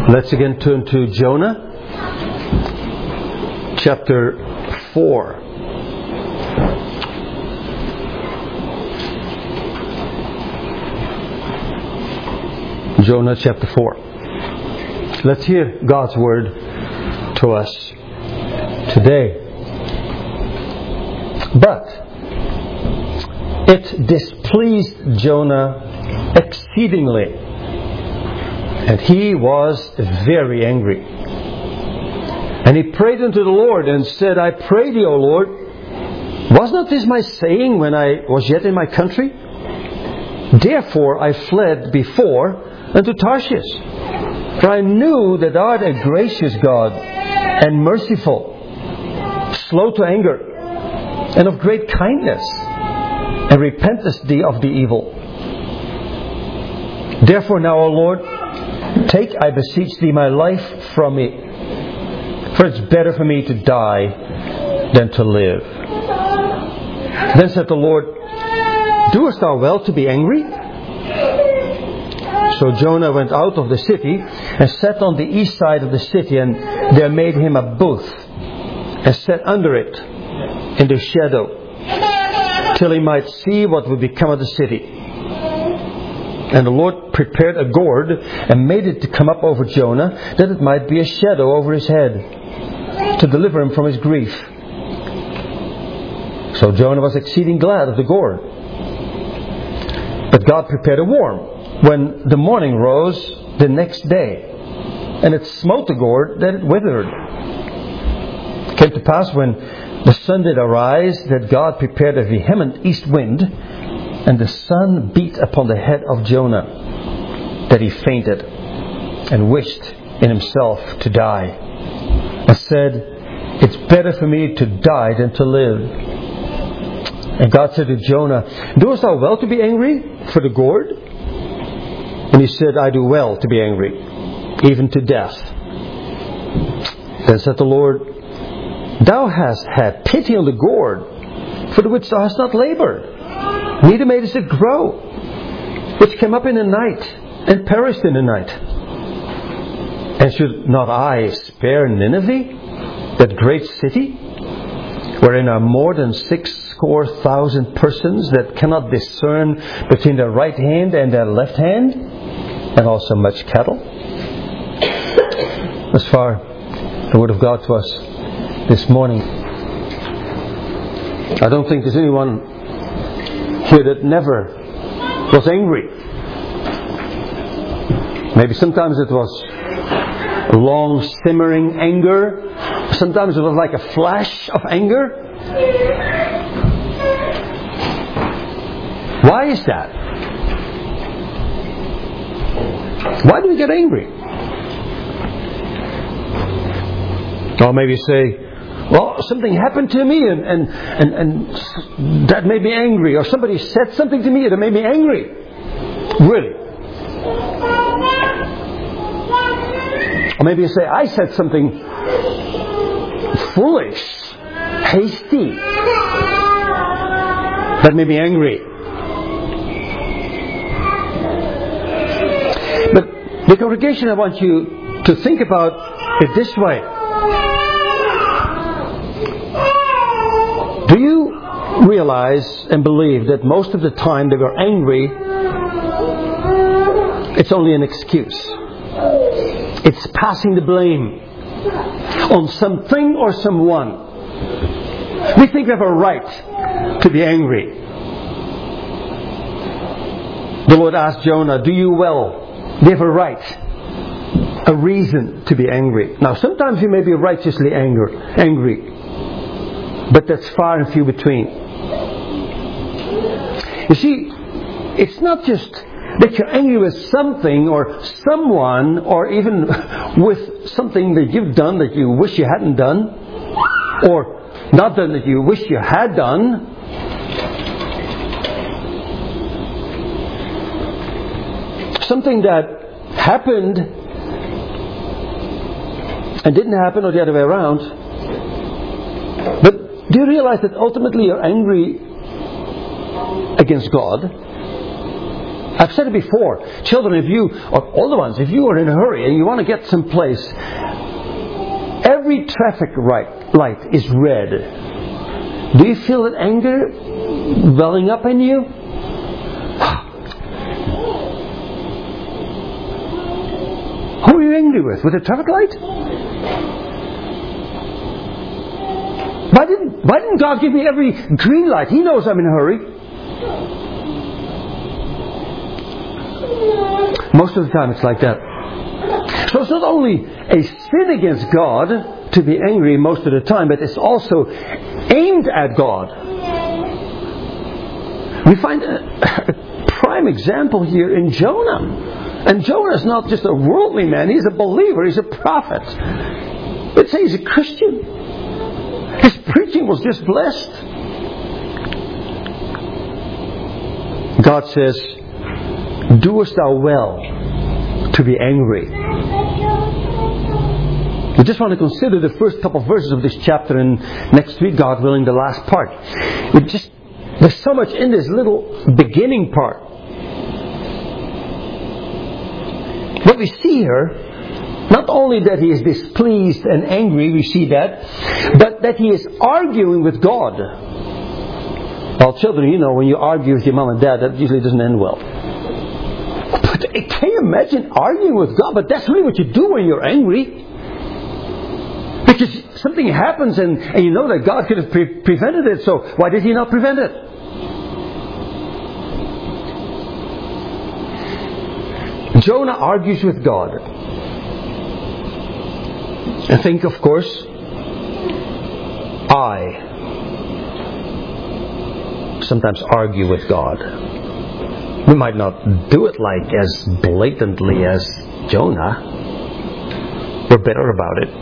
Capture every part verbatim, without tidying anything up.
Let's again turn to Jonah, chapter four. Jonah chapter four. Let's hear God's word to us today. But it displeased Jonah exceedingly, and he was very angry. And he prayed unto the Lord and said, I pray thee, O Lord, was not this my saying when I was yet in my country? Therefore I fled before unto Tarshish, for I knew that thou art a gracious God and merciful, slow to anger, and of great kindness, and repentest thee of the evil. Therefore now, O Lord, take, I beseech thee, my life from me, for it's better for me to die than to live. Then said the Lord, doest thou well to be angry? So Jonah went out of the city and sat on the east side of the city, and there made him a booth, and sat under it in the shadow, till he might see what would become of the city. And the Lord prepared a gourd and made it to come up over Jonah, that it might be a shadow over his head, to deliver him from his grief. So Jonah was exceeding glad of the gourd. But God prepared a worm when the morning rose the next day, and it smote the gourd that it withered. It came to pass when the sun did arise, that God prepared a vehement east wind, and the sun beat upon the head of Jonah, that he fainted, and wished in himself to die, and said, it's better for me to die than to live. And God said to Jonah, doest thou well to be angry for the gourd? And he said, I do well to be angry, even to death. Then said the Lord, thou hast had pity on the gourd, for the which thou hast not laboured, neither madest it grow, which came up in the night, and perished in the night. And should not I spare Nineveh, that great city, wherein are more than six score thousand persons that cannot discern between their right hand and their left hand, and also much cattle? As far the word of God to us this morning. I don't think there's anyone here that never was angry. Maybe sometimes it was a long simmering anger. Sometimes it was like a flash of anger. Why is that? Why do we get angry? Or maybe say, well, something happened to me and, and, and, and that made me angry. Or somebody said something to me that made me angry. Really? Or maybe you say, I said something foolish, hasty, that made me angry. But the congregation, I want you to think about it this way. Do you realize and believe that most of the time that we're angry, it's only an excuse? It's passing the blame on something or someone. We think we have a right to be angry. The Lord asked Jonah, do you well? Do you have a right, a reason to be angry? Now sometimes you may be righteously anger, angry. But that's far and few between. You see, it's not just that you're angry with something or someone, or even with something that you've done that you wish you hadn't done, or not done that you wish you had done. Something that happened and didn't happen, or the other way around. But do you realize that ultimately you're angry against God? I've said it before. Children, if you, or older ones, if you are in a hurry and you want to get someplace, every traffic light is red. Do you feel that anger welling up in you? Who are you angry with? With the traffic light? Why didn't, why didn't God give me every green light? He knows I'm in a hurry. Most of the time it's like that. So it's not only a sin against God to be angry most of the time, but it's also aimed at God. We find a, a prime example here in Jonah. And Jonah is not just a worldly man, he's a believer, he's a prophet. Let's say he's a Christian. His preaching was just blessed. God says, doest thou well to be angry? We just want to consider the first couple of verses of this chapter, and next week, God willing, the last part. It just, there's so much in this little beginning part. What we see here, not only that he is displeased and angry, we see that, but that he is arguing with God. Well, children, you know, when you argue with your mom and dad, that usually doesn't end well. But can you imagine arguing with God? But that's really what you do when you're angry. Because something happens and, and you know that God could have pre- prevented it, so why did he not prevent it? Jonah argues with God. And think, of course, I sometimes argue with God. We might not do it like as blatantly as Jonah. We're better about it.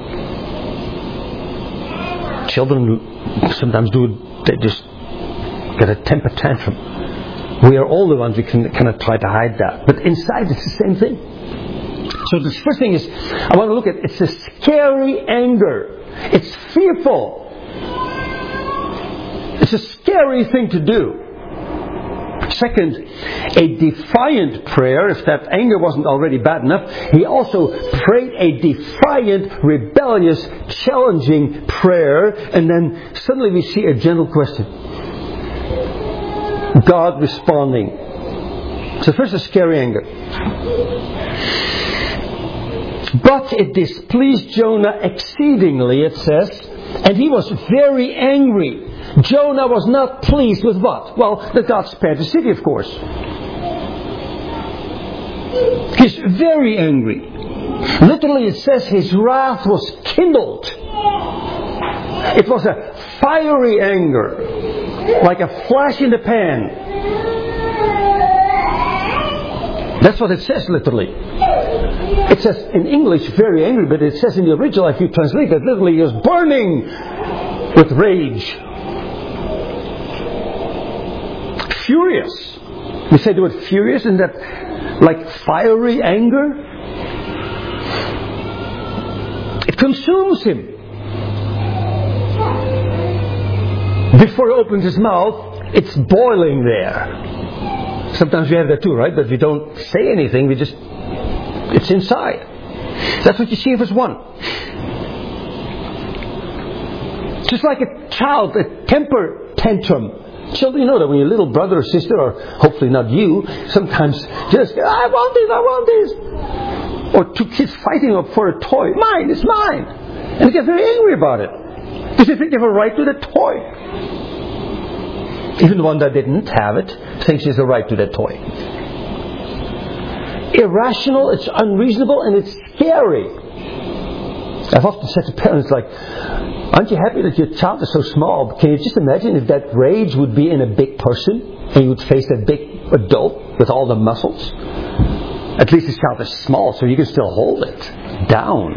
Children sometimes do, they just get a temper tantrum. We are all the ones who can kind of try to hide that. But inside it's the same thing. So the first thing is, I want to look at, it's a scary anger. It's fearful. It's a scary thing to do. Second, a defiant prayer. If that anger wasn't already bad enough, he also prayed a defiant, rebellious, challenging prayer. And then suddenly we see a gentle question. God responding. So first, a scary anger. But it displeased Jonah exceedingly, it says, and he was very angry. Jonah was not pleased with what? Well, that God spared the city, of course. He's very angry. Literally, it says his wrath was kindled. It was a fiery anger, like a flash in the pan. That's what it says literally. It says in English very angry, but it says in the original, if you translate it, literally he was burning with rage. Furious. We say the word furious, and that like fiery anger. It consumes him. Before he opens his mouth, it's boiling there. Sometimes we have that too, right? But we don't say anything, we just, it's inside. That's what you see in verse one. Just like a child, a temper tantrum. Children, you know that when your little brother or sister, or hopefully not you, sometimes just, I want this, I want this. Or two kids fighting up for a toy. Mine, it's mine. And they get very angry about it. Because they think they have a right to that toy. Even the one that didn't have it thinks he has a right to that toy. Irrational, it's unreasonable, and it's scary. I've often said to parents, like, aren't you happy that your child is so small? Can you just imagine if that rage would be in a big person and you would face that big adult with all the muscles? At least this child is small, so you can still hold it down.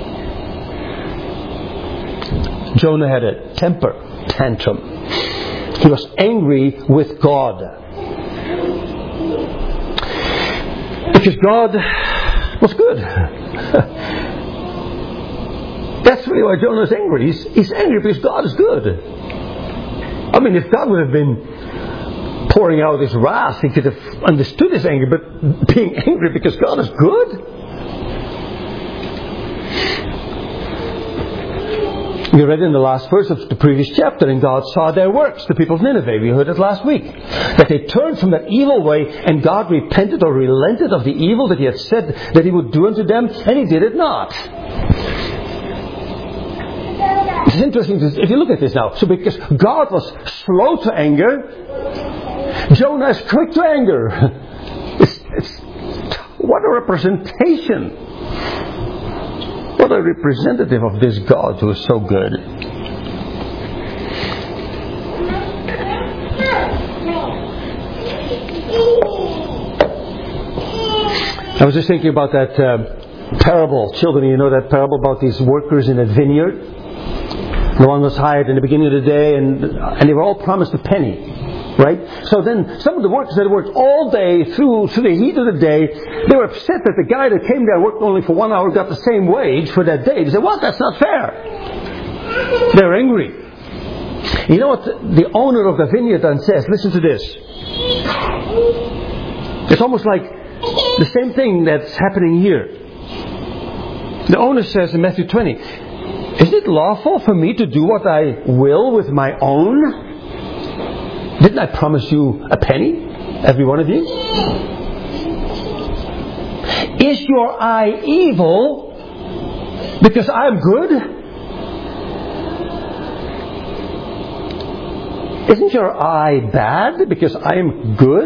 Jonah had a temper tantrum. He was angry with God. Because God was good. That's really why Jonah is angry. He's, he's angry because God is good. I mean, if God would have been pouring out his wrath. He could have understood his anger, but being angry because God is good? We read in the last verse of the previous chapter, and God saw their works, the people of Nineveh. We heard it last week. That they turned from that evil way, and God repented or relented of the evil that He had said that He would do unto them, and He did it not. It's interesting if you look at this now. So because God was slow to anger, Jonah is quick to anger. It's, it's, what a representation. What a representative of this God who is so good. I was just thinking about that uh, parable. Children, you know that parable about these workers in a vineyard? The one was hired in the beginning of the day, and, and they were all promised a penny. Right? So then some of the workers that worked all day through, through the heat of the day, they were upset that the guy that came there worked only for one hour got the same wage for that day. They said, what? That's not fair. They're angry. You know what the, the owner of the vineyard then says? Listen to this. It's almost like the same thing that's happening here. The owner says in Matthew twenty, is it lawful for me to do what I will with my own? Didn't I promise you a penny? Every one of you? Is your eye evil because I'm good? Isn't your eye bad because I am good?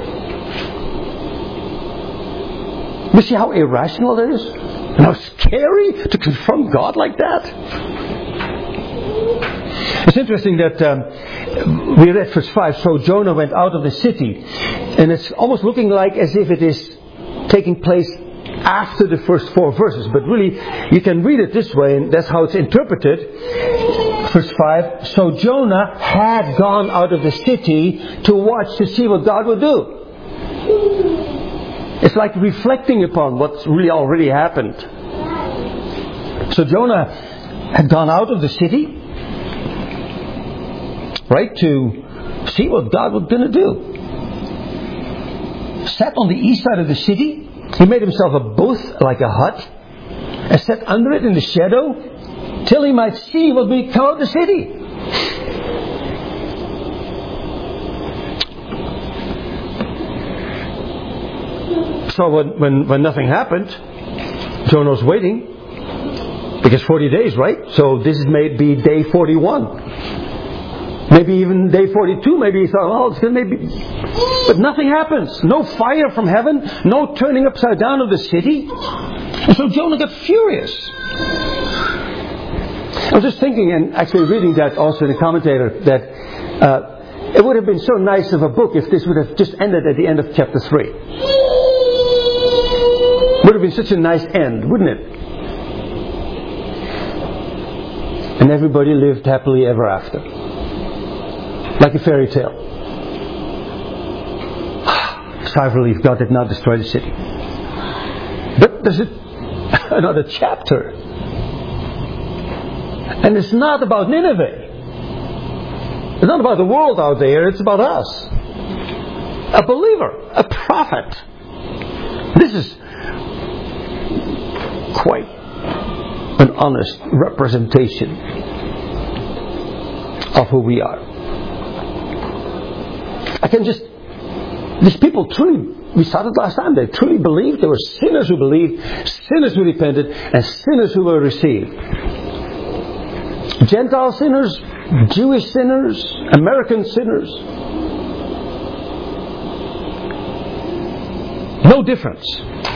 You see how irrational it is? And how scary to confront God like that? It's interesting that um, we read verse five, so Jonah went out of the city. And it's almost looking like as if it is taking place after the first four verses. But really, you can read it this way, and that's how it's interpreted. Verse five, so Jonah had gone out of the city to watch to see what God would do. It's like reflecting upon what's really already happened. So Jonah had gone out of the city, right, to see what God was going to do. Sat on the east side of the city. He made himself a booth like a hut and sat under it in the shadow till he might see what would come out of the city. So when, when, when nothing happened, Jonah was waiting. Because forty days, right? So this is maybe day forty-one. Maybe even day forty-two. Maybe he thought, oh, it's going to maybe... But nothing happens. No fire from heaven. No turning upside down of the city. And so Jonah got furious. I was just thinking, and actually reading that also in a commentator, that uh, it would have been so nice of a book if this would have just ended at the end of chapter three. Would have been such a nice end, wouldn't it? And everybody lived happily ever after. Like a fairy tale. Sigh of relief, God did not destroy the city. But there's a, another chapter. And it's not about Nineveh. It's not about the world out there, it's about us. A believer, a prophet. This is quite an honest representation of who we are. I can just, these people truly, we started last time, they truly believed. There were sinners who believed, sinners who repented, and sinners who were received. Gentile sinners, Jewish sinners, American sinners. No difference.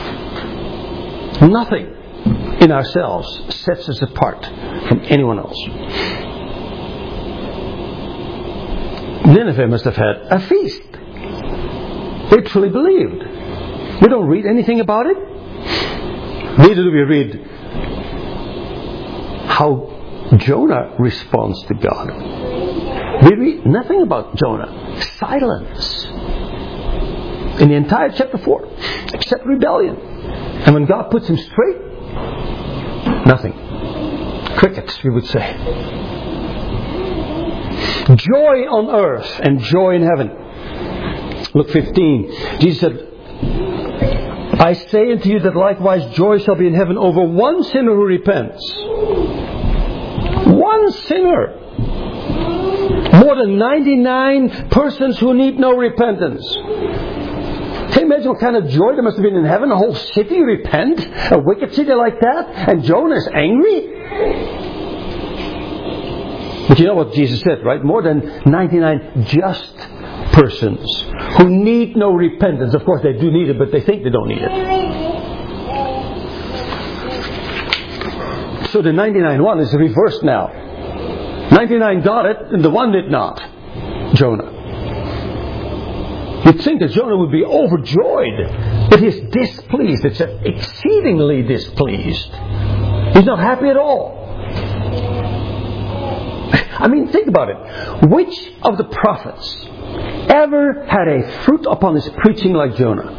Nothing in ourselves sets us apart from anyone else. Nineveh must have had a feast. They truly believed. We don't read anything about it. Neither do we read how Jonah responds to God. We read nothing about Jonah. Silence. In the entire chapter four. Except rebellion. And when God puts him straight, nothing. Crickets, we would say. Joy on earth and joy in heaven. Luke fifteen, Jesus said, I say unto you that likewise joy shall be in heaven over one sinner who repents. One sinner. More than ninety-nine persons who need no repentance. Can you imagine what kind of joy there must have been in heaven? A whole city repent? A wicked city like that? And Jonah is angry? But you know what Jesus said, right? More than ninety-nine just persons who need no repentance. Of course they do need it, but they think they don't need it. So the ninety-nine one is reversed now. ninety-nine got it and the one did not. Jonah. You'd think that Jonah would be overjoyed, but he's displeased. It's exceedingly displeased. He's not happy at all. I mean, think about it. Which of the prophets ever had a fruit upon his preaching like Jonah?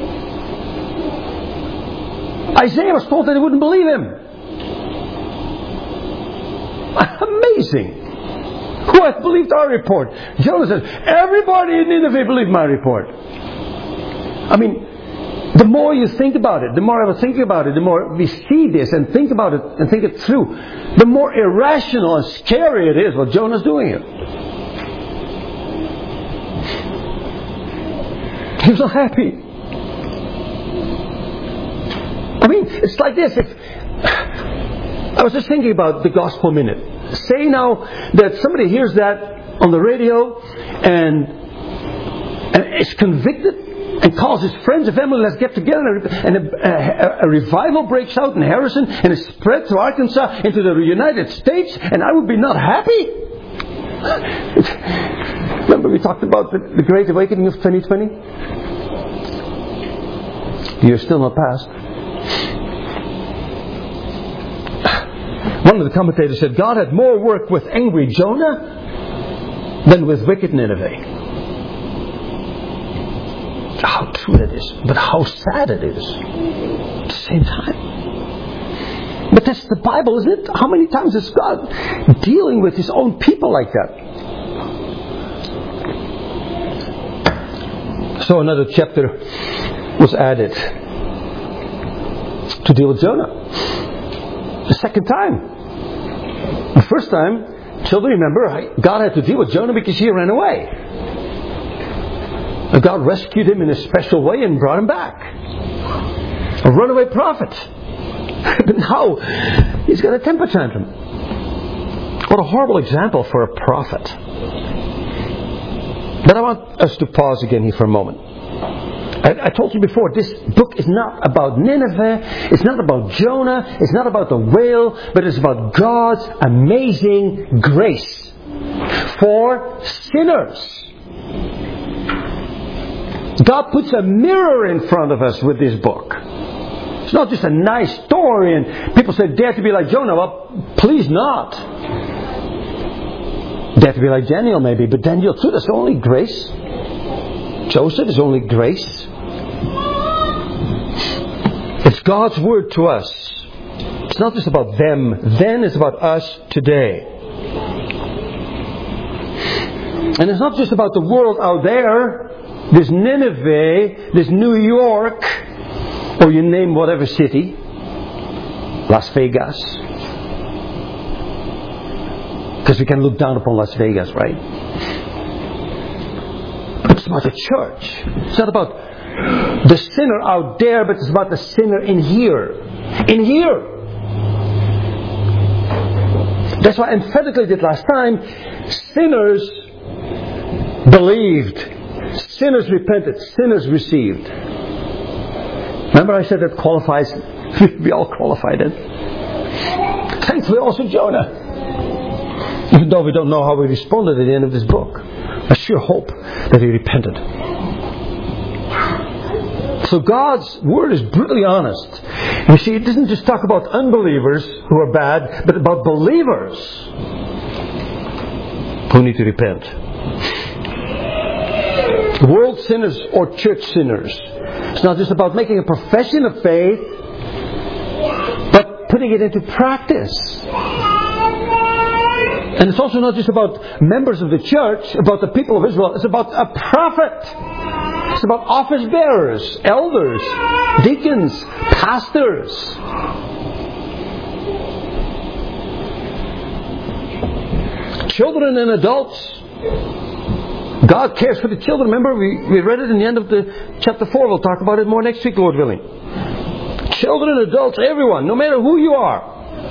Isaiah was told that they wouldn't believe him. Amazing. Who hath believed our report? Jonah says, everybody in Nineveh believed my report. I mean, the more you think about it, the more I was thinking about it, the more we see this and think about it and think it through, the more irrational and scary it is what Jonah's doing here. He's not happy. I mean, it's like this. If, I was just thinking about the Gospel Minute. Say now that somebody hears that on the radio and, and is convicted and calls his friends and family, let's get together, and a, a, a revival breaks out in Harrison and is spread to Arkansas into the United States, and I would be not happy? Remember we talked about the, the Great Awakening of twenty twenty? You're still not past. One of the commentators said God had more work with angry Jonah than with wicked Nineveh. How true it is, but how sad it is at the same time. But that's the Bible, isn't it? How many times is God dealing with His own people like that? So another chapter was added to deal with Jonah. The second time. The first time, children, remember, God had to deal with Jonah because he ran away. And God rescued him in a special way and brought him back. A runaway prophet. But now, he's got a temper tantrum. What a horrible example for a prophet. But I want us to pause again here for a moment. I, I told you before, this book is not about Nineveh, it's not about Jonah, it's not about the whale, but it's about God's amazing grace for sinners. God puts a mirror in front of us with this book. It's not just a nice story and people say, dare to be like Jonah. Well, please not. Dare to be like Daniel maybe, but Daniel too, that's only grace. Joseph is only grace. It's God's word to us. It's not just about them then, it's about us today. And it's not just about the world out there, this Nineveh, this New York, or you name whatever city, Las Vegas. Because we can look down upon Las Vegas, right? It's about the church. It's not about the sinner out there, but it's about the sinner in here. In here. That's why I emphatically did last time. Sinners believed. Sinners repented. Sinners received. Remember I said that qualifies. We all qualified it. Thankfully also Jonah. Even though we don't know how he responded at the end of this book. I sure hope that he repented. So God's word is brutally honest. You see, it doesn't just talk about unbelievers who are bad, but about believers who need to repent. World sinners or church sinners. It's not just about making a profession of faith, but putting it into practice. And it's also not just about members of the church, about the people of Israel. It's about a prophet. It's about office bearers, elders, deacons, pastors. Children and adults. God cares for the children. Remember, we, we read it in the end of the chapter four. We'll talk about it more next week, Lord willing. Children, adults, everyone, no matter who you are.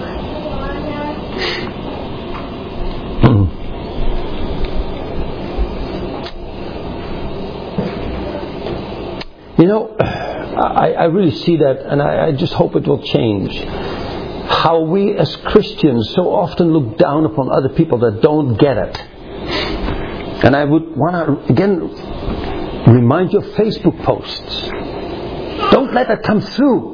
You know, I, I really see that, and I, I just hope it will change. How we as Christians so often look down upon other people that don't get it. And I would want to, again, remind you of Facebook posts. Don't let that come through.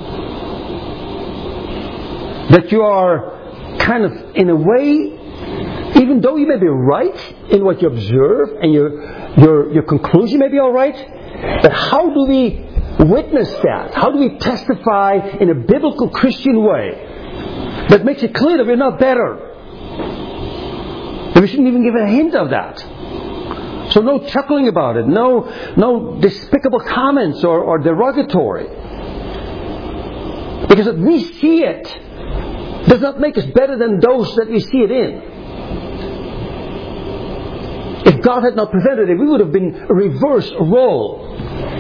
That you are kind of, in a way, even though you may be right in what you observe and your your your conclusion may be all right, but how do we witness that? How do we testify in a biblical Christian way that makes it clear that we're not better? That we shouldn't even give a hint of that. So no chuckling about it, no no despicable comments or, or derogatory. Because if we see it, does not make us better than those that we see it in. If God had not prevented it, we would have been a reverse role.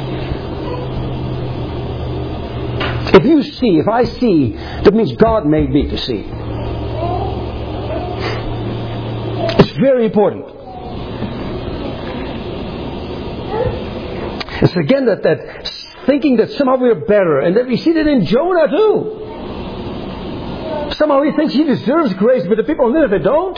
If you see, if I see, that means God made me to see. It's very important. It's again that, that thinking that somehow we're better, and that we see that in Jonah too. Somehow he thinks he deserves grace, but the people of Nineveh don't.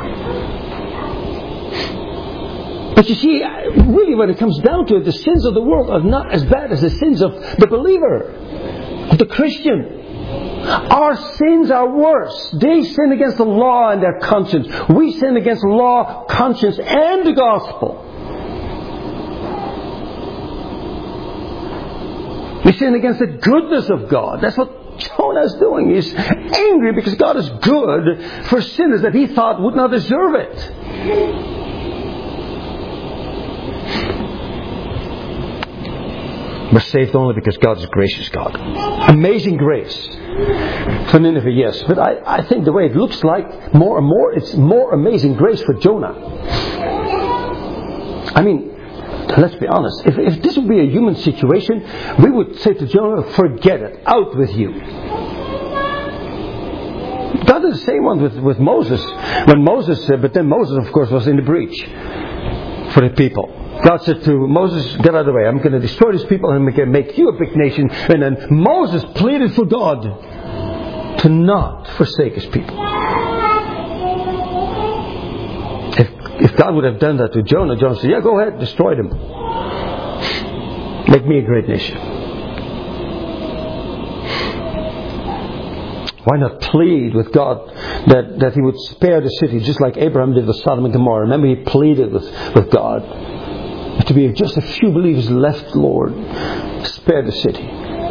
But you see, really when it comes down to it, the sins of the world are not as bad as the sins of the believer, of the Christian. Our sins are worse. They sin against the law and their conscience. We sin against law, conscience, and the gospel. We sin against the goodness of God. That's what Jonah is doing. He's angry because God is good for sinners that he thought would not deserve it. We're saved only because God is a gracious God. Amazing grace for Nineveh, yes. But I, I think the way it looks like, more and more, it's more amazing grace for Jonah. I mean, let's be honest. If, if this would be a human situation, we would say to Jonah, forget it. Out with you. God did the same one with, with Moses. When Moses said, but then Moses, of course, was in the breach for the people. God said to Moses, get out of the way. I'm going to destroy these people and I'm going to make you a big nation. And then Moses pleaded for God to not forsake his people. If, if God would have done that to Jonah, Jonah said, yeah, go ahead, destroy them. Make me a great nation. Why not plead with God that, that he would spare the city, just like Abraham did with Sodom and Gomorrah? Remember, he pleaded with, with God. To be just a few believers left, Lord, spare the city.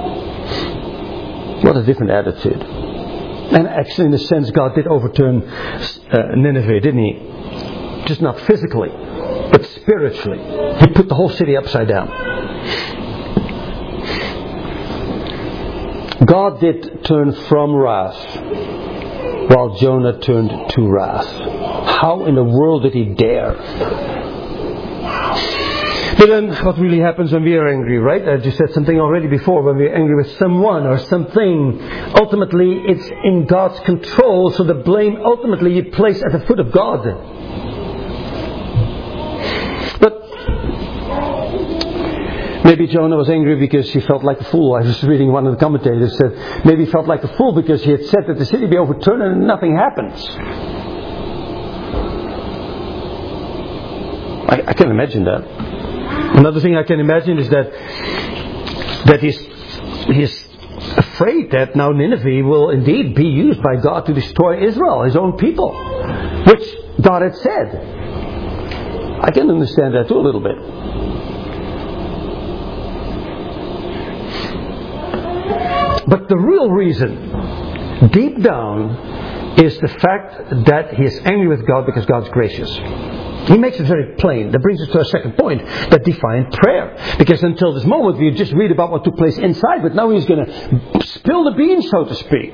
What a different attitude. And actually, in a sense, God did overturn uh, Nineveh, didn't he? Just not physically, but spiritually. He put the whole city upside down. God did turn from wrath, while Jonah turned to wrath. How in the world did he dare? But then what really happens when we are angry, right? I just said something already before. When we're angry with someone or something, ultimately it's in God's control. So the blame ultimately you place at the foot of God. But maybe Jonah was angry because he felt like a fool. I was reading one of the commentators said maybe he felt like a fool because he had said that the city be overturned and nothing happens. I, I can imagine that. Another thing I can imagine is that that he's, he's afraid that now Nineveh will indeed be used by God to destroy Israel, his own people, which God had said. I can understand that too a little bit. But the real reason, deep down, is the fact that he is angry with God because God's gracious. He makes it very plain. That brings us to our second point, that defiant prayer. Because until this moment we just read about what took place inside, but now he's going to spill the beans, so to speak.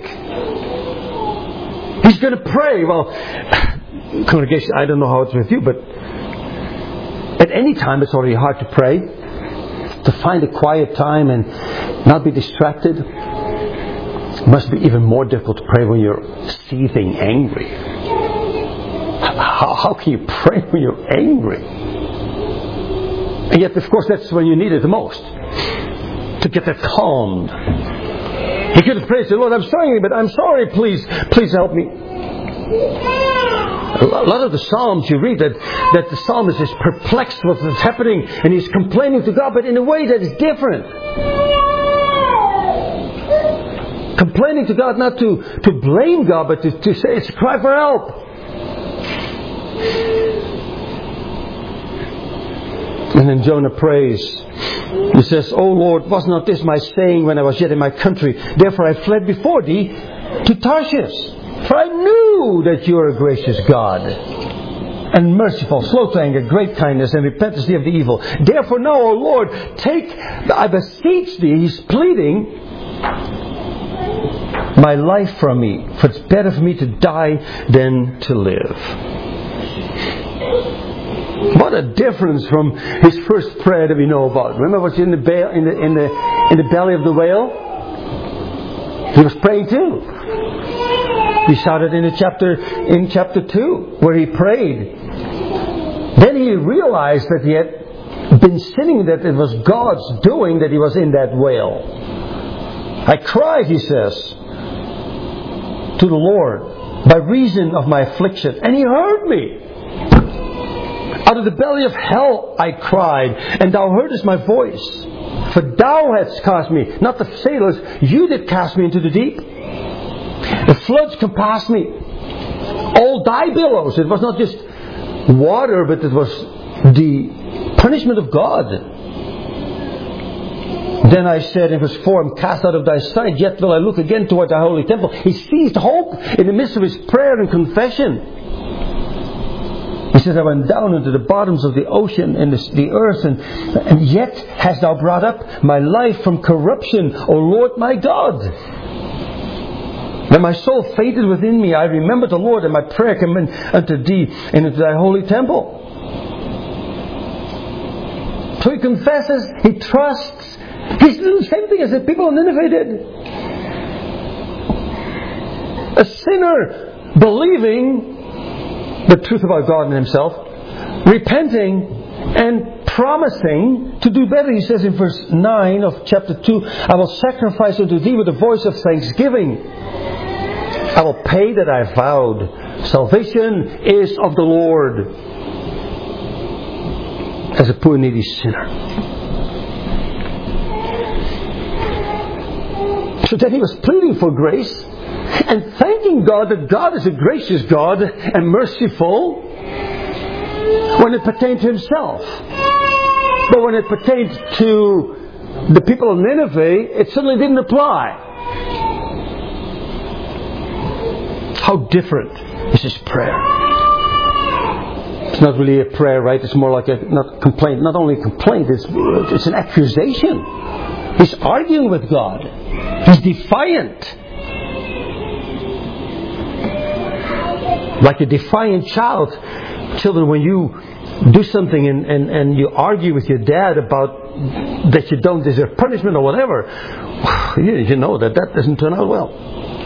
He's going to pray. Well, congregation, I don't know how it's with you, but at any time it's already hard to pray. To find a quiet time and not be distracted. It must be even more difficult to pray when you're seething angry. How, how can you pray when you're angry? And yet, of course, that's when you need it the most. To get that calmed. You could have prayed, Lord, I'm sorry, but I'm sorry, please, please help me. A lot of the Psalms you read that, that the psalmist is perplexed with what's happening and he's complaining to God, but in a way that is different. Complaining to God, not to, to blame God, but to, to say it's a cry for help. And then Jonah prays. He says, "O Lord, was not this my saying when I was yet in my country? Therefore I fled before thee to Tarshish. For I knew that you are a gracious God, and merciful, slow to anger, great kindness, and repentance of the evil. Therefore now, O Lord, take, I beseech thee," he's pleading, "my life from me, for it's better for me to die than to live." What a difference from his first prayer that we know about. Remember what's in the ba- in the in the in the belly of the whale? He was praying too. We saw that in the chapter in chapter two, where he prayed. Then he realized that he had been sinning, that it was God's doing that he was in that whale. "I cried," he says, "to the Lord by reason of my affliction, and he heard me. Out of the belly of hell I cried, and thou heardest my voice. For thou hadst cast me," not the sailors, "you did cast me into the deep. The floods compassed me. All thy billows." It was not just water, but it was the punishment of God. "Then I said," in verse four, "I'm cast out of thy sight, yet will I look again toward thy holy temple." He seized hope in the midst of his prayer and confession. He says, "I went down into the bottoms of the ocean and the, the earth, and, and yet hast thou brought up my life from corruption, O Lord my God. When my soul fainted within me, I remembered the Lord, and my prayer came in unto thee and into thy holy temple." So he confesses, he trusts. He's doing the same thing as the people of Nineveh did. A sinner believing the truth about God and himself, repenting and promising to do better. He says in verse nine of chapter two, "I will sacrifice unto thee with a voice of thanksgiving. I will pay that I vowed. Salvation is of the Lord." As a poor needy sinner. So then he was pleading for grace and thanking God that God is a gracious God and merciful when it pertained to himself. But when it pertained to the people of Nineveh, it certainly didn't apply. How different is his prayer? It's not really a prayer, right? It's more like a not complaint. Not only a complaint, it's, it's an accusation. He's arguing with God. He's defiant. Like a defiant child. Children, when you do something and, and, and you argue with your dad about that you don't deserve punishment or whatever, you know that that doesn't turn out well.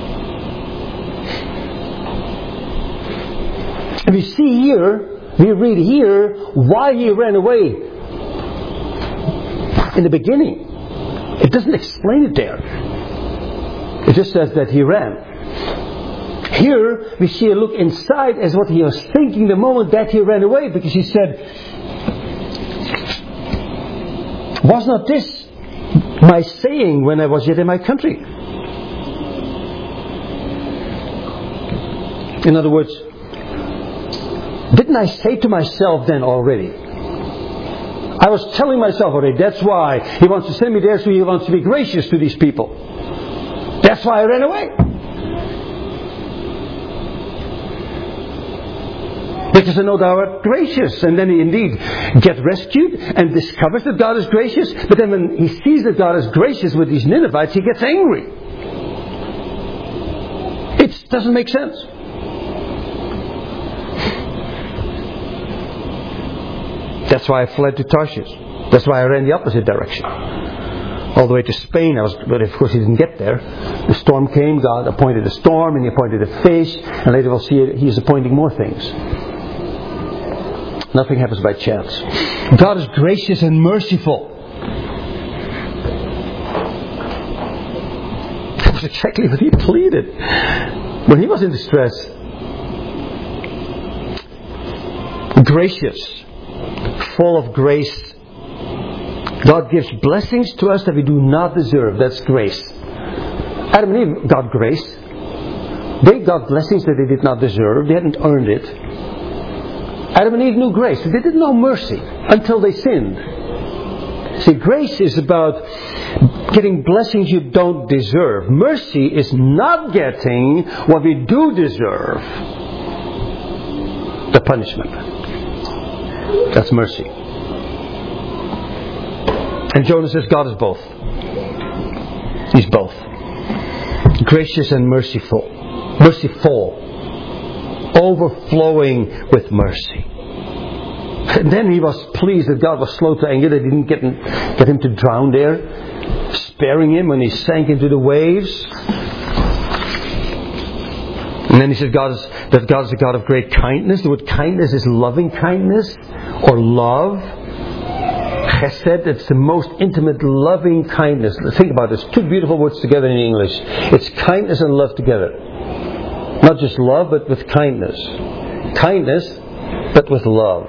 And we see here, we read here why he ran away in the beginning. It doesn't explain it there. It just says that he ran. Here we see a look inside as what he was thinking the moment that he ran away, because he said, "Was not this my saying when I was yet in my country?" In other words, didn't I say to myself then already? I was telling myself already, that's why he wants to send me there, so he wants to be gracious to these people. That's why I ran away. Because I know thou art gracious. And then he indeed gets rescued and discovers that God is gracious. But then when he sees that God is gracious with these Ninevites, he gets angry. It doesn't make sense. That's why I fled to Tarshish. That's why I ran the opposite direction. All the way to Spain, I was, but of course he didn't get there. The storm came, God appointed a storm, and he appointed a fish, and later we'll see he is appointing more things. Nothing happens by chance. God is gracious and merciful. That was exactly what he pleaded when he was in distress. Gracious, full of grace. God gives blessings to us that we do not deserve. That's grace. Adam and Eve got grace. They got blessings that they did not deserve. They hadn't earned it. Adam and Eve knew grace. They didn't know mercy until they sinned. See, grace is about getting blessings you don't deserve. Mercy is not getting what we do deserve. The punishment. That's mercy. And Jonah says God is both. He's both. Gracious and merciful. Merciful. Overflowing with mercy. And then he was pleased that God was slow to anger. They didn't get him, get him to drown there. Sparing him when he sank into the waves. And then he said God is, that God is a God of great kindness. The word kindness is loving kindness or love. Chesed, it's the most intimate, loving kindness. Think about this. Two beautiful words together in English. It's kindness and love together. Not just love, but with kindness. Kindness, but with love.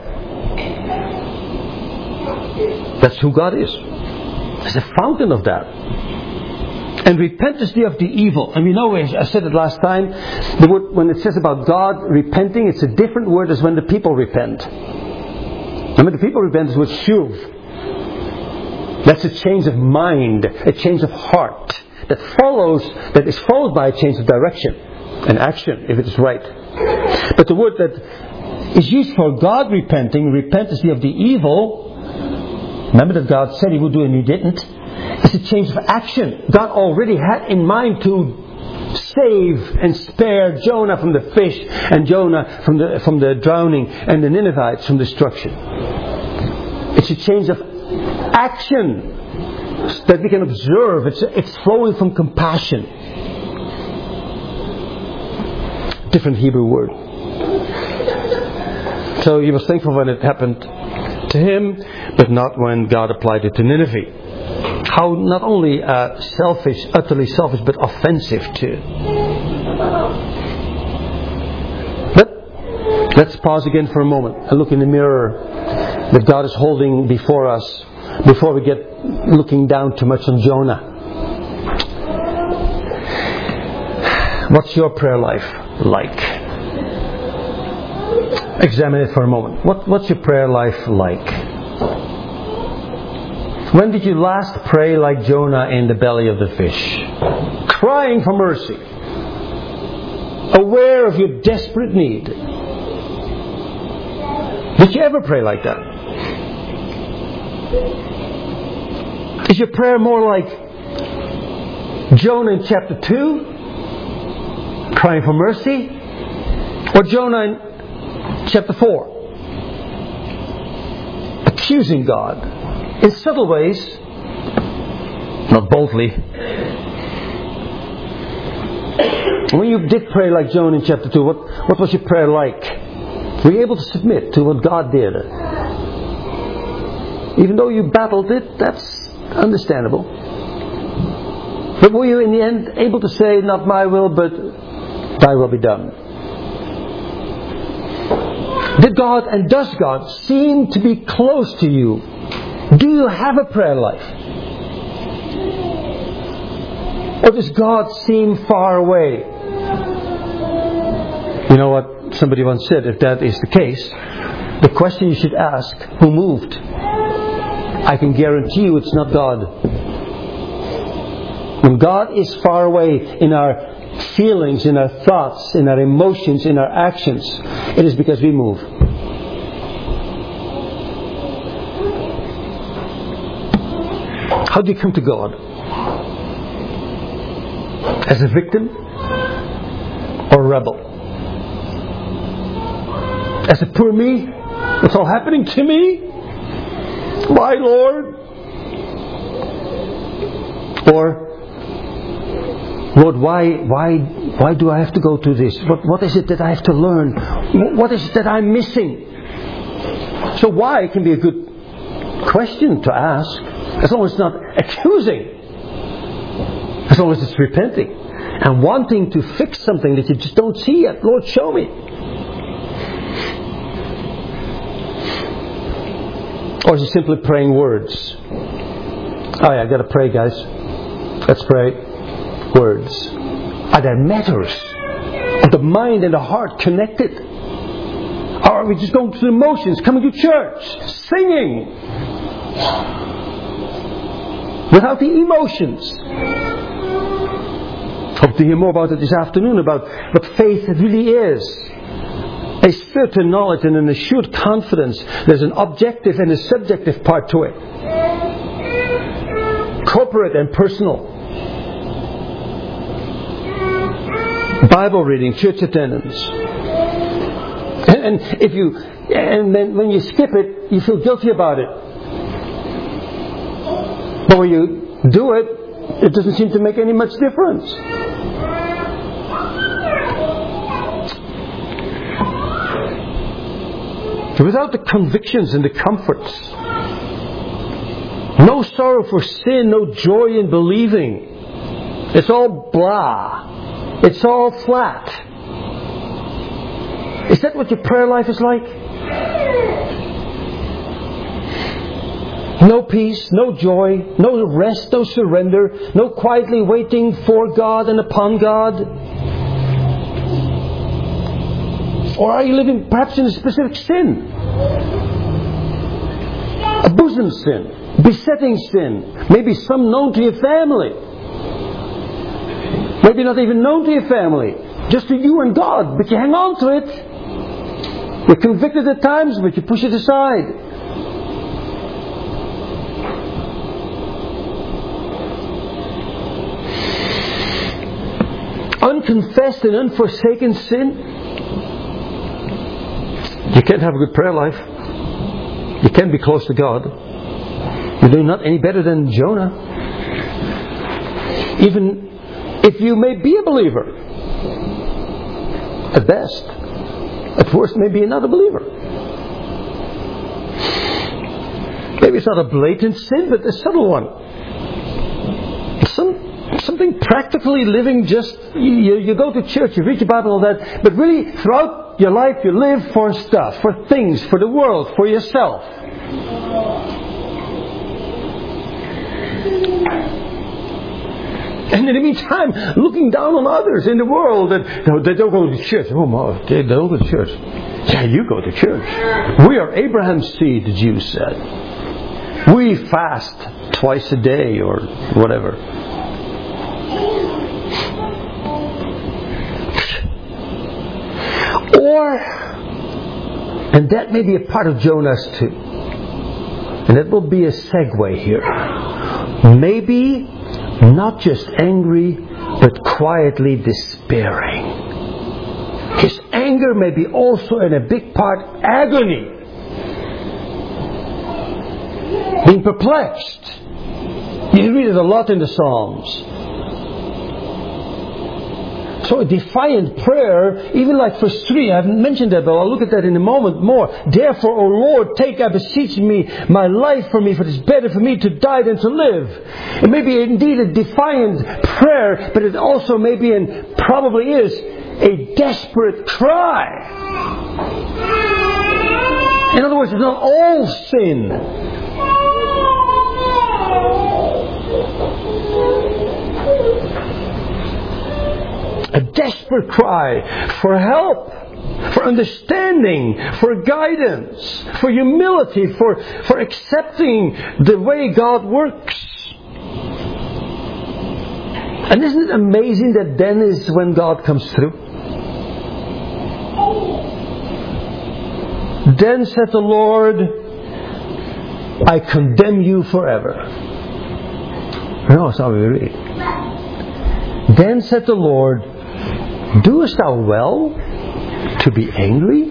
That's who God is. He's the fountain of that. And repentance of the evil. And we know, I said it last time, the word, when it says about God repenting, it's a different word as when the people repent. And when the people repent, it's with shuv. That's a change of mind, a change of heart that follows, that is followed by a change of direction and action, if it is right. But the word that is used for God repenting, repentance of the evil, remember that God said He would do and He didn't, it's a change of action. God already had in mind to save and spare Jonah from the fish and Jonah from the, from the drowning and the Ninevites from destruction. It's a change of action that we can observe. It's, it's flowing from compassion. Different Hebrew word. So he was thankful when it happened to him, but not when God applied it to Nineveh. How not only uh, selfish, utterly selfish, but offensive too. But let's pause again for a moment and look in the mirror that God is holding before us before we get looking down too much on Jonah. What's your prayer life like? Examine it for a moment. What, what's your prayer life like? When did you last pray like Jonah in the belly of the fish? Crying for mercy. Aware of your desperate need. Did you ever pray like that? Is your prayer more like Jonah in chapter two? Crying for mercy? Or Jonah in chapter four? Accusing God. In subtle ways, not boldly. When you did pray like Jonah in chapter two, what, what was your prayer like? Were you able to submit to what God did? Even though you battled it, that's understandable. But were you in the end able to say, not my will, but thy will be done? Did God and does God seem to be close to you? Do you have a prayer life? Or does God seem far away? You know what somebody once said, if that is the case, the question you should ask, who moved? I can guarantee you it's not God. When God is far away in our feelings, in our thoughts, in our emotions, in our actions, it is because we move. How do you come to God? As a victim or a rebel? As a poor me? What's all happening to me? Why, Lord? Or, Lord, why, why, why do I have to go through this? What, what is it that I have to learn? What is it that I'm missing? So why can be a good question to ask, as long as it's not accusing, as long as it's repenting and wanting to fix something that you just don't see yet. Lord, show me. Or is it simply praying words? Oh yeah, I got to pray, guys. Let's pray. Words. Are there matters of the mind and the heart connected? Or are we just going through the motions, coming to church, singing, without the emotions? Hope to hear more about it this afternoon, about what faith really is. A certain knowledge and an assured confidence. There's an objective and a subjective part to it. Corporate and personal. Bible reading, church attendance. And, and if you, and then when you skip it, you feel guilty about it. But when you do it, it doesn't seem to make any much difference. Without the convictions and the comforts, no sorrow for sin, no joy in believing. It's all blah. It's all flat. Is that what your prayer life is like? No peace, no joy, no rest, no surrender, no quietly waiting for God and upon God? Or are you living perhaps in a specific sin? A bosom sin, besetting sin, maybe some known to your family. Maybe not even known to your family, just to you and God, but you hang on to it. You're convicted at times, but you push it aside. Unconfessed and unforsaken sin. You can't have a good prayer life. You can't be close to God. You're not any better than Jonah. Even if you may be a believer, at best, at worst, maybe not a believer. Maybe it's not a blatant sin, but a subtle one. Some, something practically living just, you, you go to church, you read your Bible and all that, but really throughout your life you live for stuff, for things, for the world, for yourself. And in the meantime, looking down on others in the world that they don't go to church. Oh, my, they don't go to church. Yeah, you go to church. We are Abraham's seed, the Jews said. We fast twice a day or whatever. Or, and that may be a part of Jonah's too. And that will be a segue here. Maybe not just angry, but quietly despairing. His anger may be also in a big part agony. Being perplexed. You read it a lot in the Psalms. So a defiant prayer, even like verse three, I haven't mentioned that, but I'll look at that in a moment more. Therefore, O Lord, take, I beseech me, my life from me, for it is better for me to die than to live. It may be indeed a defiant prayer, but it also may be, and probably is, a desperate cry. In other words, it's not all sin. A desperate cry for help, for understanding, for guidance, for humility, for, for accepting the way God works. And isn't it amazing that then is when God comes through? Then said the Lord, I condemn you forever. No, it's not what we read. Then said the Lord, doest thou well to be angry?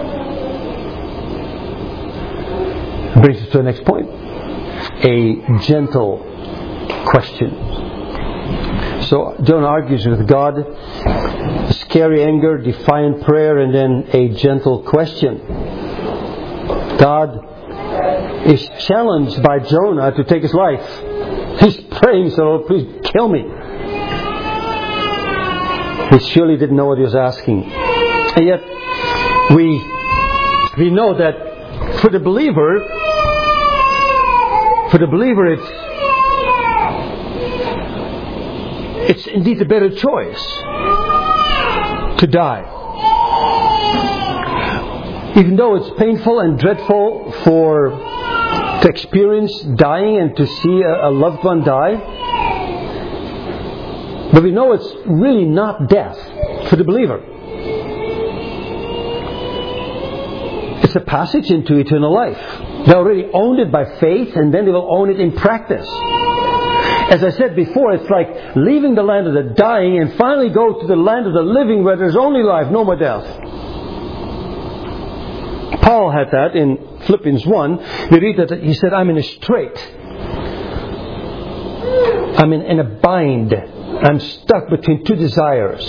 Brings us to the next point. A gentle question. So Jonah argues with God. Scary anger, defiant prayer, and then a gentle question. God is challenged by Jonah to take his life. He's praying, so Lord, please kill me. He surely didn't know what he was asking. And yet, we we know that for the believer, for the believer, it's it's indeed a better choice to die. Even though it's painful and dreadful for to experience dying and to see a, a loved one die, but we know it's really not death for the believer. It's a passage into eternal life. They already owned it by faith, and then they will own it in practice. As I said before, it's like leaving the land of the dying and finally go to the land of the living where there's only life, no more death. Paul had that in Philippians one. We read that he said, I'm in a strait. I'm in, in a bind. I'm stuck between two desires.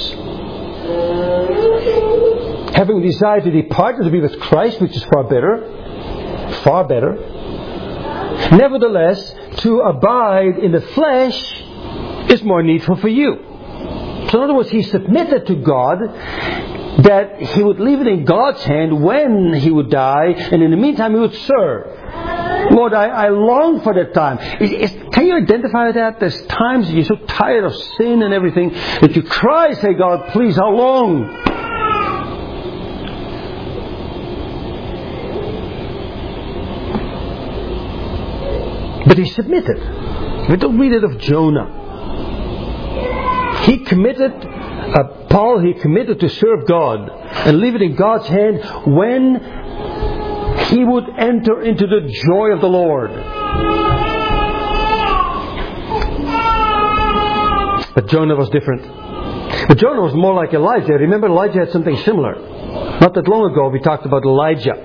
Having desired to depart and to be with Christ, which is far better. Far better. Nevertheless, to abide in the flesh is more needful for you. So in other words, he submitted to God that he would leave it in God's hand when he would die, and in the meantime he would serve. Lord, I, I long for that time. Is, is, can you identify with that? There's times that you're so tired of sin and everything that you cry, say, God, please, how long? But he submitted. We don't read it of Jonah. He committed, uh, Paul, he committed to serve God and leave it in God's hand when he would enter into the joy of the Lord. But Jonah was different. But Jonah was more like Elijah. Remember, Elijah had something similar. Not that long ago we talked about Elijah.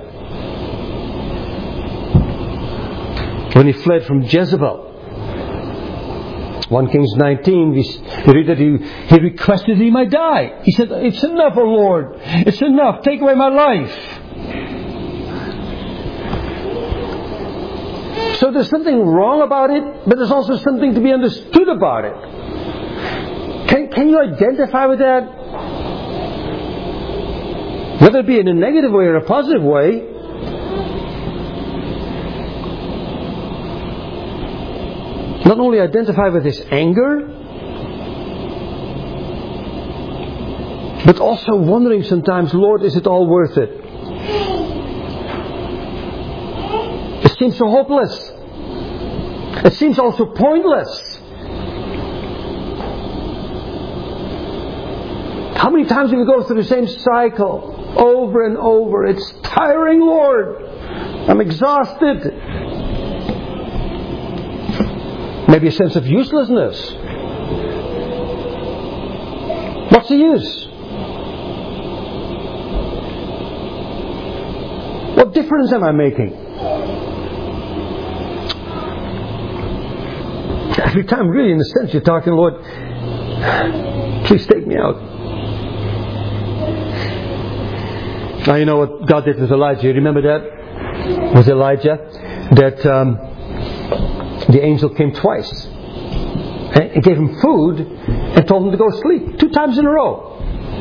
When he fled from Jezebel. First Kings nineteen, we read that he, he requested he might die. He said, it's enough, O Lord. It's enough. Take away my life. So there's something wrong about it, but there's also something to be understood about it. Can, can you identify with that? Whether it be in a negative way or a positive way. Not only identify with his anger, but also wondering sometimes, Lord, is it all worth it? It seems so hopeless. It seems also pointless. How many times do we go through the same cycle over and over? It's tiring, Lord. I'm exhausted. Maybe a sense of uselessness. What's the use? What difference am I making? Every time, really, in a sense, you're talking, Lord, please take me out. Now you know what God did with Elijah. You remember that? With Elijah? That um, the angel came twice. And gave him food and told him to go sleep. Two times in a row.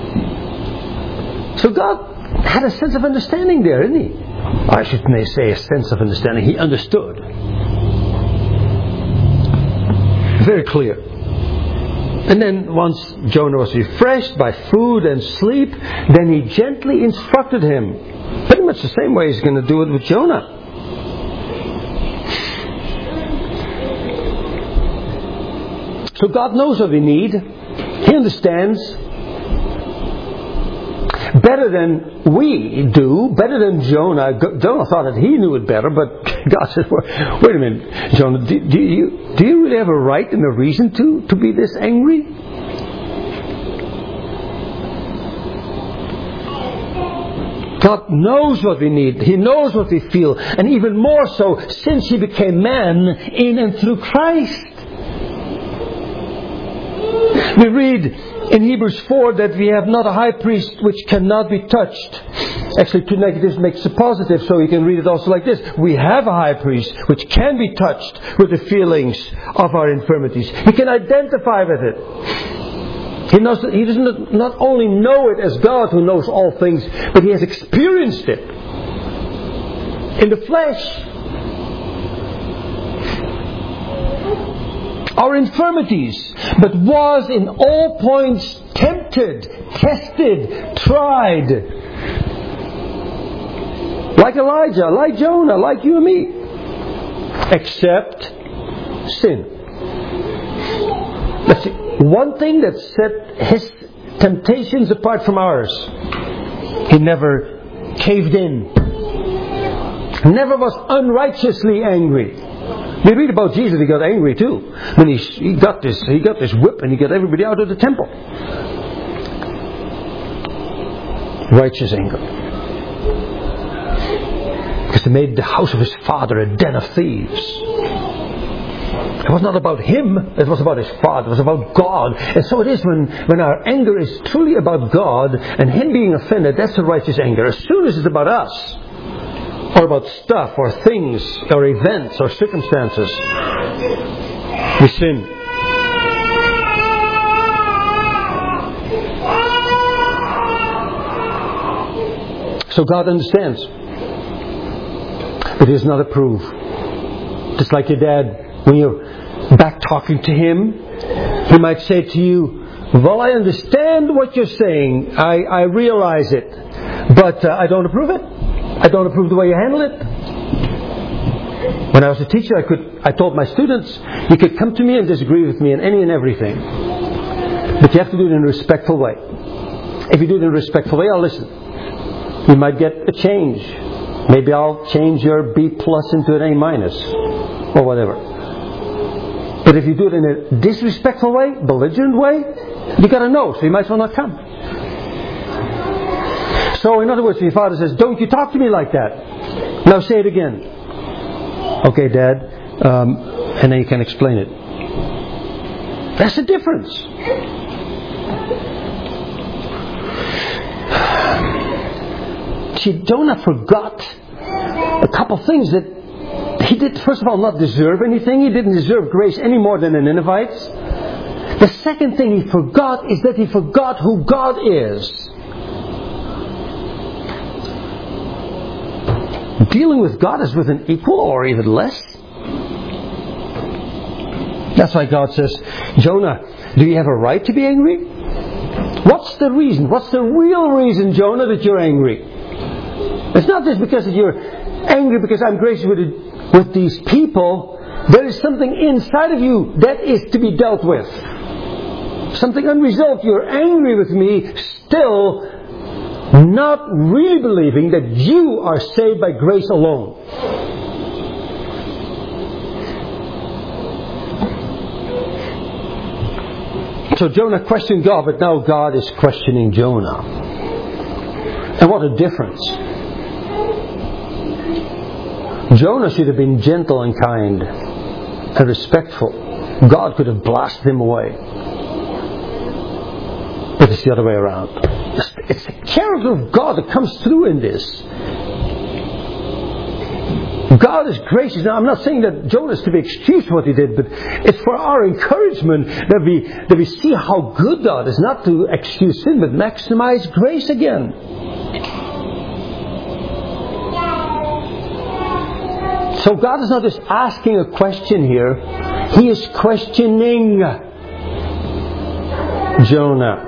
So God had a sense of understanding there, didn't he? I shouldn't say a sense of understanding. He understood. Very clear. And then once Jonah was refreshed by food and sleep, then he gently instructed him. Pretty much the same way he's going to do it with Jonah. So God knows what we need. He understands. Better than we do, better than Jonah. Jonah thought that he knew it better, but God said, wait a minute, Jonah, do, do, you, do you really have a right and a reason to, to be this angry? God knows what we need. He knows what we feel. And even more so, since He became man in and through Christ. We read in Hebrews four that we have not a high priest which cannot be touched. Actually, two negatives makes a positive, so you can read it also like this. We have a high priest which can be touched with the feelings of our infirmities. He can identify with it. He knows that he doesn't not only know it as God who knows all things, but He has experienced it in the flesh. Our infirmities, but was in all points tempted, tested, tried. Like Elijah, like Jonah, like you and me. Except sin. Let's see. One thing that set His temptations apart from ours. He never caved in. Never was unrighteously angry. We read about Jesus, He got angry too. When he, he got this he got this whip and He got everybody out of the temple. Righteous anger. Because He made the house of His Father a den of thieves. It was not about Him, it was about His Father, it was about God. And so it is when, when our anger is truly about God and Him being offended, that's the righteous anger. As soon as it's about us, or about stuff, or things, or events, or circumstances, we sin. So God understands. But He does not approve. Just like your dad, when you're back talking to him, he might say to you, well, I understand what you're saying. I, I realize it. But uh, I don't approve it. I don't approve the way you handle it. When I was a teacher, I could I told my students, you could come to me and disagree with me in any and everything. But you have to do it in a respectful way. If you do it in a respectful way, I'll listen. You might get a change. Maybe I'll change your B plus into an A minus. Or whatever. But if you do it in a disrespectful way, belligerent way, you got to know. So you might as well not come. So in other words, your father says, don't you talk to me like that. Now say it again. Okay, Dad. Um, and then you can explain it. That's the difference. See, Jonah forgot a couple things that he did, first of all, not deserve anything. He didn't deserve grace any more than the Ninevites. The second thing he forgot is that he forgot who God is. Dealing with God is with an equal or even less. That's why God says, Jonah, do you have a right to be angry? What's the reason? What's the real reason, Jonah, that you're angry? It's not just because you're angry because I'm gracious with, it, with these people. There is something inside of you that is to be dealt with. Something unresolved. You're angry with me still, not really believing that you are saved by grace alone. So Jonah questioned God, but now God is questioning Jonah. And what a difference. Jonah should have been gentle and kind and respectful. God could have blasted him away. But it's the other way around. It's the character of God that comes through in this. God is gracious. Now, I'm not saying that Jonah is to be excused for what he did, but it's for our encouragement that we that we see how good God is, not to excuse sin, but maximize grace again. So God is not just asking a question here; He is questioning Jonah.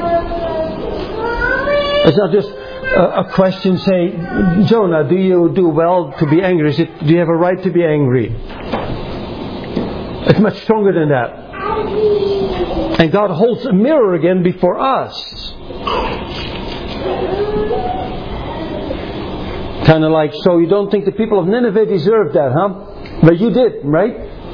It's not just a question, say, Jonah, do you do well to be angry? Is it, do you have a right to be angry? It's much stronger than that. And God holds a mirror again before us. Kind of like, so you don't think the people of Nineveh deserved that, huh? But you did, right?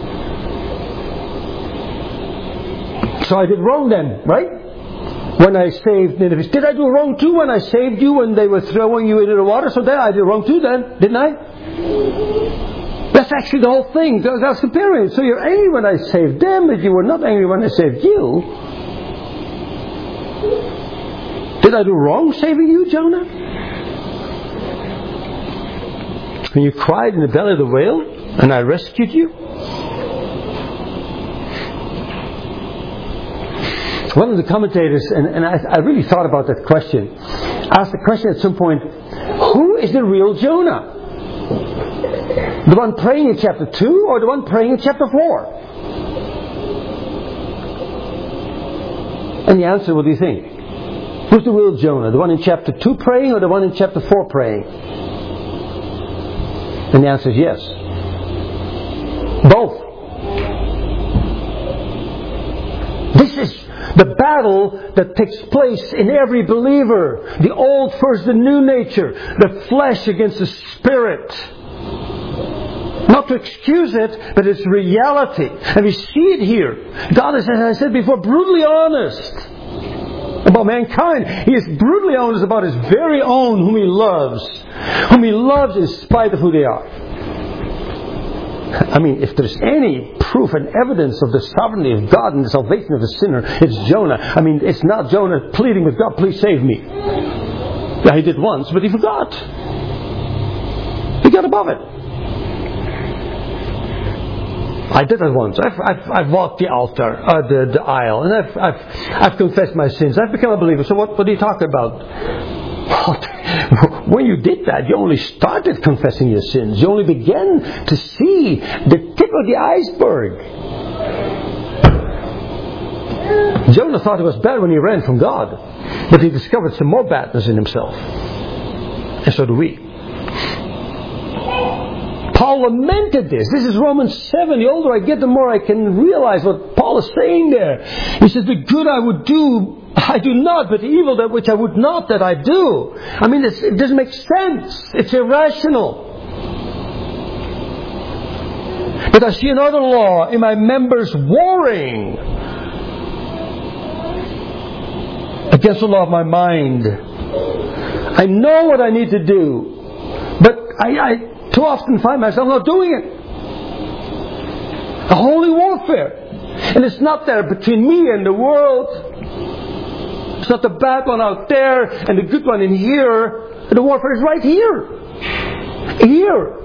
So I did wrong then, right? When I saved Nineveh. Did I do wrong too when I saved you when they were throwing you into the water? So then I did wrong too then, didn't I? That's actually the whole thing. God's comparing it. So you're angry when I saved them, but you were not angry when I saved you. Did I do wrong saving you, Jonah? When you cried in the belly of the whale and I rescued you? One of the commentators, and, and I, I really thought about that question, asked the question at some point, who is the real Jonah? The one praying in chapter two or the one praying in chapter four? And the answer, what do you think? Who's the real Jonah? The one in chapter two praying or the one in chapter four praying? And the answer is yes. Both. This is the battle that takes place in every believer. The old versus the new nature. The flesh against the spirit. Not to excuse it, but it's reality. And we see it here. God is, as I said before, brutally honest about mankind. He is brutally honest about His very own whom He loves. Whom He loves in spite of who they are. I mean, if there's any proof and evidence of the sovereignty of God and the salvation of the sinner, it's Jonah. I mean, it's not Jonah pleading with God, please save me. Yeah, he did once, but he forgot. He got above it. I did that once. I've, I've, I've walked the altar, uh, the, the aisle, and I've, I've, I've confessed my sins. I've become a believer. So what, what are you talking about? When you did that, you only started confessing your sins. You only began to see the tip of the iceberg. Jonah thought it was bad when he ran from God, but he discovered some more badness in himself. And so do we. Paul lamented this. This is Romans seven. The older I get, the more I can realize what Paul is saying there. He says, the good I would do, I do not, but the evil that which I would not, that I do. I mean, it's, it doesn't make sense. It's irrational. But I see another law in my members warring against the law of my mind. I know what I need to do, but I, I too often find myself not doing it. A holy warfare. And it's not there between me and the world. It's not the bad one out there and the good one in here. The warfare is right here. Here.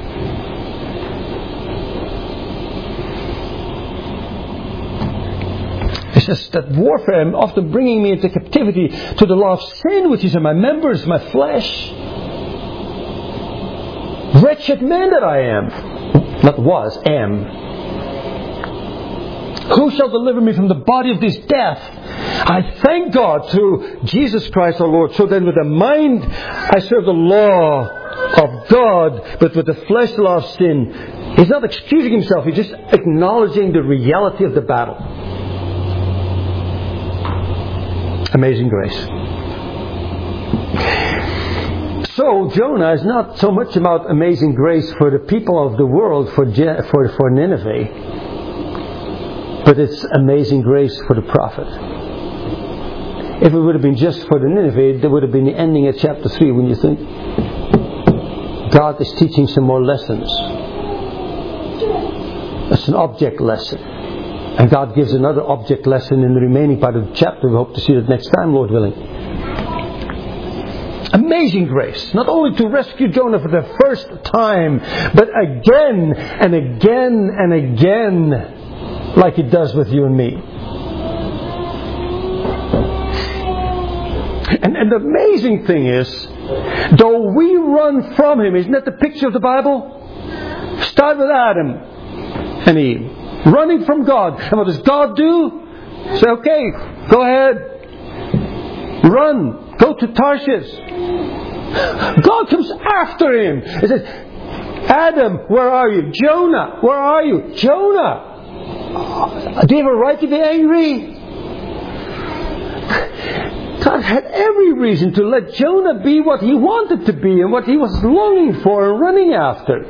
It's just that warfare often bringing me into captivity to the law of sin, which is in my members, my flesh. Wretched man that I am. Not was, am. Who shall deliver me from the body of this death? I thank God through Jesus Christ our Lord. So then with the mind I serve the law of God, but with the flesh the law of sin. He's not excusing himself. He's just acknowledging the reality of the battle. Amazing grace. So Jonah is not so much about amazing grace for the people of the world, for for for Nineveh, but it's amazing grace for the prophet. If it would have been just for the Nineveh, there would have been the ending at chapter three, wouldn't you think? God is teaching some more lessons. It's an object lesson. And God gives another object lesson in the remaining part of the chapter. We hope to see that next time, Lord willing. Amazing grace. Not only to rescue Jonah for the first time, but again and again and again, like it does with you and me. And, and the amazing thing is, though we run from Him, isn't that the picture of the Bible? Start with Adam and Eve. Running from God. And what does God do? Say, okay, go ahead. Run. Go to Tarshish. God comes after him. He says, Adam, where are you? Jonah, where are you? Jonah. Do you have a right to be angry? God had every reason to let Jonah be what he wanted to be and what he was longing for and running after.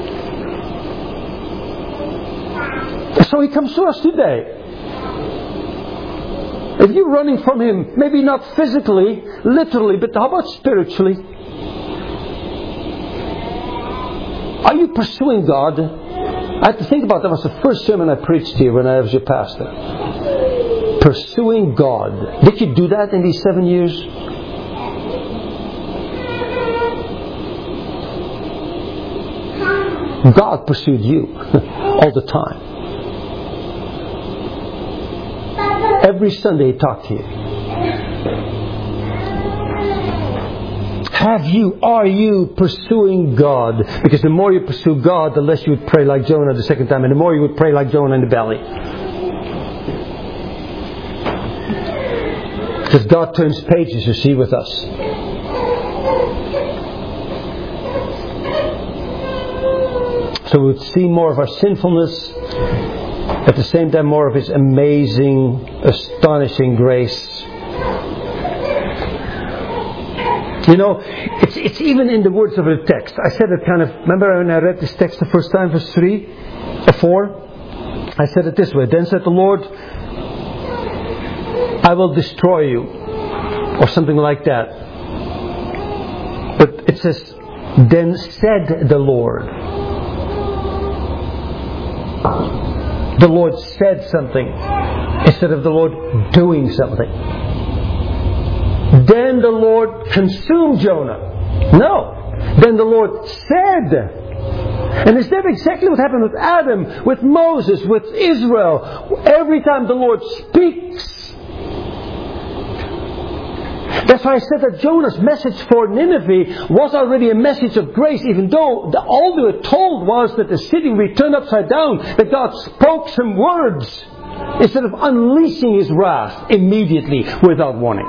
So he comes to us today. If you're running from him, maybe not physically, literally, but how about spiritually? Are you pursuing God? I had to think about that. That was the first sermon I preached here when I was your pastor. Pursuing God. Did you do that in these seven years? God pursued you all the time. Every Sunday He talked to you. Have you, are you pursuing God? Because the more you pursue God, the less you would pray like Jonah the second time, and the more you would pray like Jonah in the valley. Because God turns pages, you see, with us. So we would see more of our sinfulness, at the same time more of His amazing, astonishing grace. You know, it's it's even in the words of the text. I said it kind of, remember when I read this text the first time, verse three or four? I said it this way. Then said the Lord, I will destroy you. Or something like that. But it says, then said the Lord. The Lord said something instead of the Lord doing something. Then the Lord consumed Jonah. No. Then the Lord said. And is that exactly what happened with Adam, with Moses, with Israel? Every time the Lord speaks. That's why I said that Jonah's message for Nineveh was already a message of grace, even though the, all they were told was that the city would be turned upside down, that God spoke some words instead of unleashing His wrath immediately without warning.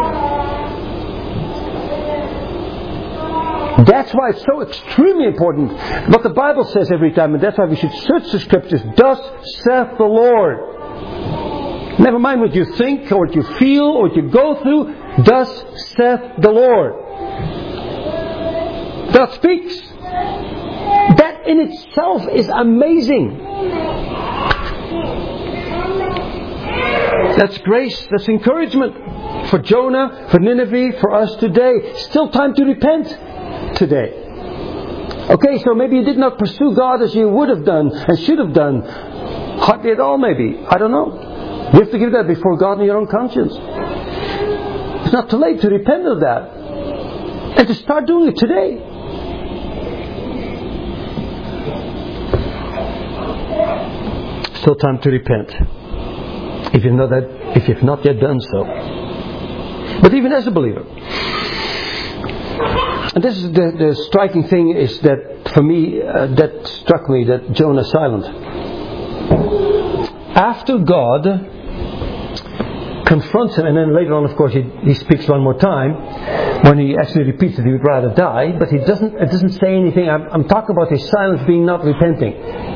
That's why it's so extremely important what the Bible says every time, and that's why we should search the Scriptures. Thus saith the Lord. Never mind what you think or what you feel or what you go through. Thus saith the Lord. God speaks. That in itself is amazing. That's grace. That's encouragement for Jonah, for Nineveh, for us today. Still time to repent today. Okay, so maybe you did not pursue God as you would have done and should have done. Hardly at all, maybe. I don't know. You have to give that before God in your own conscience. It's not too late to repent of that. And to start doing it today. Still time to repent. If you've not, that, if you've not yet done so. But even as a believer. And this is the, the striking thing is that for me, uh, that struck me that Jonah is silent. After God confronts him, and then later on, of course, he, he speaks one more time when he actually repeats that he would rather die, but he doesn't. It doesn't say anything. I'm, I'm talking about his silence being not repenting,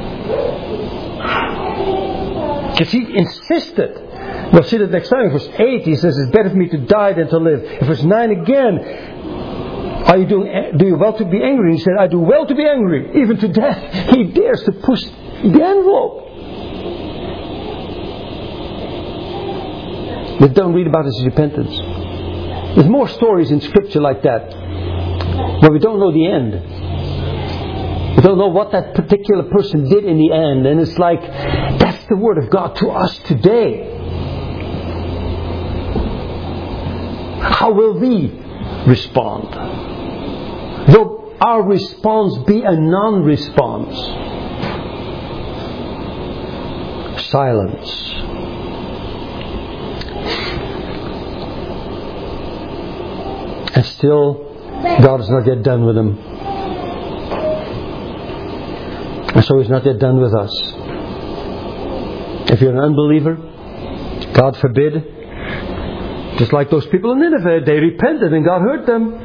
because he insisted. We'll see that next time. In verse eight, he says, "It's better for me to die than to live." In verse nine again, are you doing? Do you well to be angry? He said, "I do well to be angry, even to death." He dares to push the envelope. But don't read about his repentance. There's more stories in Scripture like that, where we don't know the end. We don't know what that particular person did in the end. And it's like, that's the Word of God to us today. How will we respond? Will our response be a non-response? Silence. And still, God is not yet done with them. And so He's not yet done with us. If you're an unbeliever, God forbid, just like those people in Nineveh, they repented and God heard them.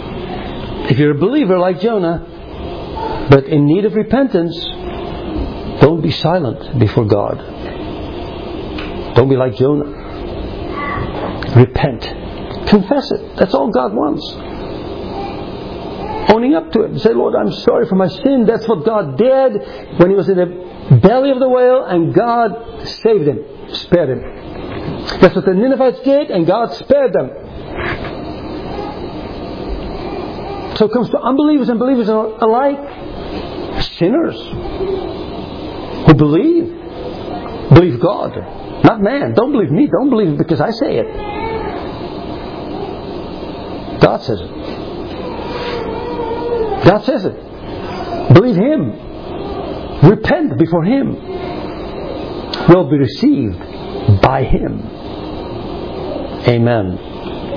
If you're a believer like Jonah, but in need of repentance, be silent before God. Don't be like Jonah. Repent. Confess it. That's all God wants. Owning up to it. Say, Lord, I'm sorry for my sin. That's what God did when He was in the belly of the whale, and God saved him, spared him. That's what the Ninevites did, and God spared them. So it comes to unbelievers and believers alike. Sinners who believe. Believe God. Not man. Don't believe me. Don't believe it because I say it. God says it. God says it. Believe Him. Repent before Him. Will be received by Him. Amen.